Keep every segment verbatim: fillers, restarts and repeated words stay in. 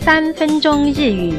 三分钟日语。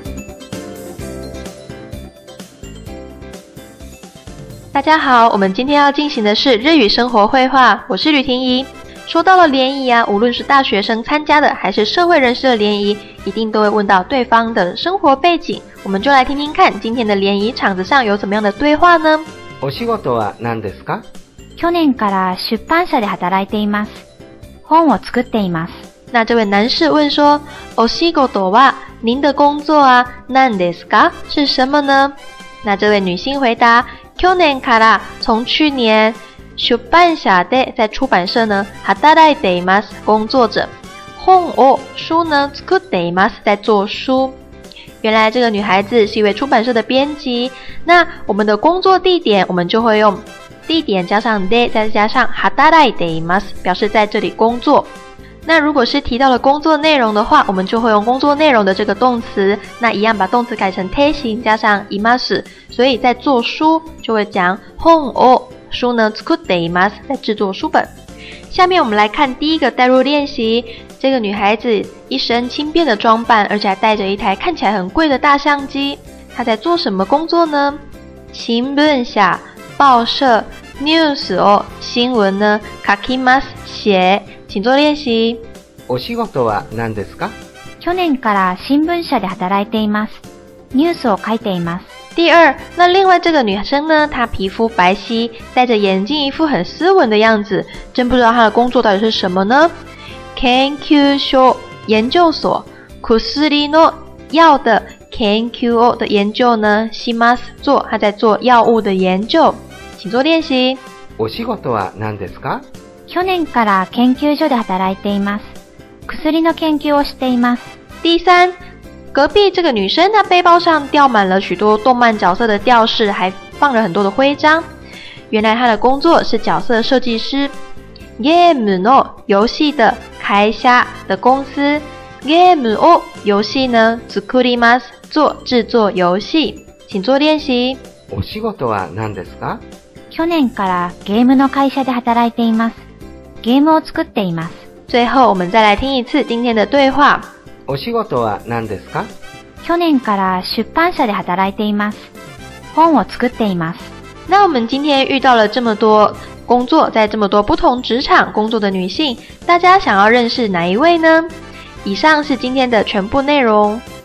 大家好，我们今天要进行的是日语生活绘画，我是吕婷怡。说到了联谊啊，无论是大学生参加的还是社会人士的联谊，一定都会问到对方的生活背景。我们就来听听看今天的联谊场子上有怎么样的对话呢？ お仕事は何ですか？ 去年から出版社で働いています。本を作っています。 那这位男士问说，お仕事は您的工作啊，何ですか是什么呢？那这位女性回答，去年から从去年。出版社で在出版社呢働いています工作着，本を书呢作っています在做书。原来这个女孩子是一位出版社的编辑。那我们的工作地点，我们就会用地点加上で再加上働いています，表示在这里工作。那如果是提到了工作内容的话，我们就会用工作内容的这个动词，那一样把动词改成て形加上います，所以在做书就会讲本を书呢作っています在制作书本。下面我们来看第一个代入练习。这个女孩子一身轻便的装扮，而且还带着一台看起来很贵的大相机。她在做什么工作呢？新聞社报社ニュースを新闻呢書きます写，请做练习。 お仕事は何ですか？ 去年から新聞社で働いています。ニュースを書いています。 第二，那另外这个女生呢，她皮肤白皙，戴着眼镜，一副很斯文的样子，真不知道她的工作到底是什么呢？研究所研究所，薬の药的研究的研究呢，します做，她在做药物的研究，请做练习。 お仕事は何ですか？ 去年から研究所で働いています。薬の研究をしています。 第三。隔壁这个女生，她背包上吊满了许多动漫角色的吊饰，还放了很多的徽章。原来她的工作是角色设计师。ゲームの游戏的会社的公司，ゲームを游戏呢作ります做制作游戏，请做练习。 お仕事は何ですか？ 去年からゲームの会社で働いています。ゲームを作っています。 最后我们再来听一次今天的对话。 お仕事は何ですか？ 去年から出版社で働いています。本を作っています。 那我们今天遇到了这么多工作，在这么多不同职场工作的女性，大家想要认识哪一位呢？以上是今天的全部内容。